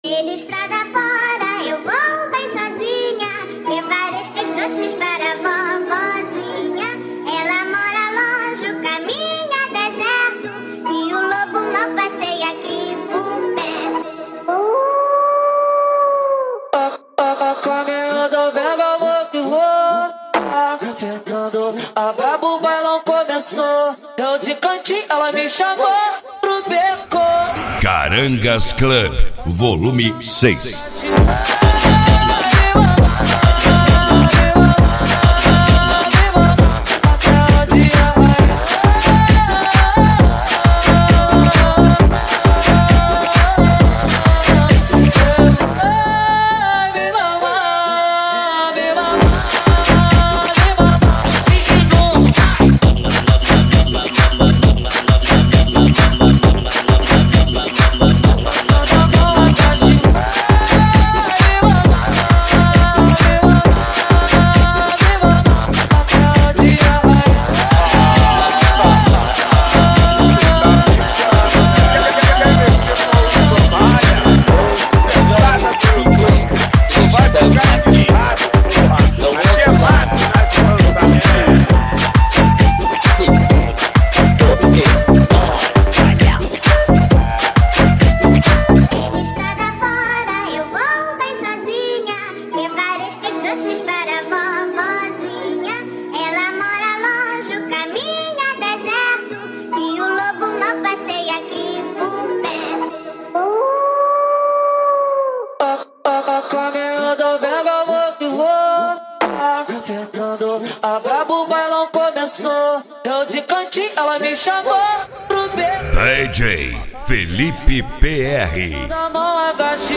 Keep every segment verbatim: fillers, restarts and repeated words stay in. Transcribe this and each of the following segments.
Pela estrada fora eu vou bem sozinha, levar estes doces para a vovozinha. Ela mora longe, o caminho é deserto, e o lobo não passeia aqui por perto. A caminho do Venga, vou que vou, tentando a brabo, o bailão começou. Eu de cantinho, ela me chamou pro beco. Carangas Club, volume seis. Caminho do Venga, vou que vou, tentando a brabo, o bailão começou. Eu de cantinho, ela me chamou pro beco. D J Felipe P R. Da mão agache.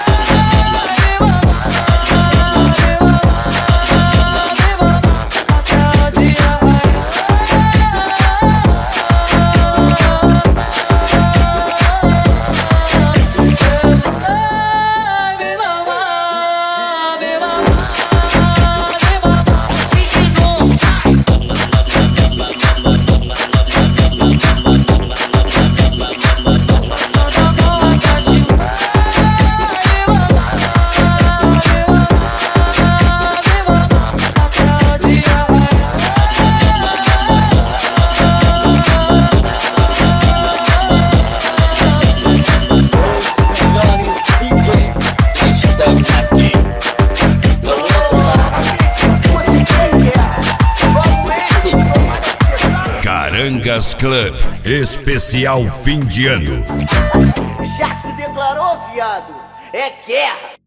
Carangas Club, especial fim de ano. Já que tu declarou, viado, é guerra.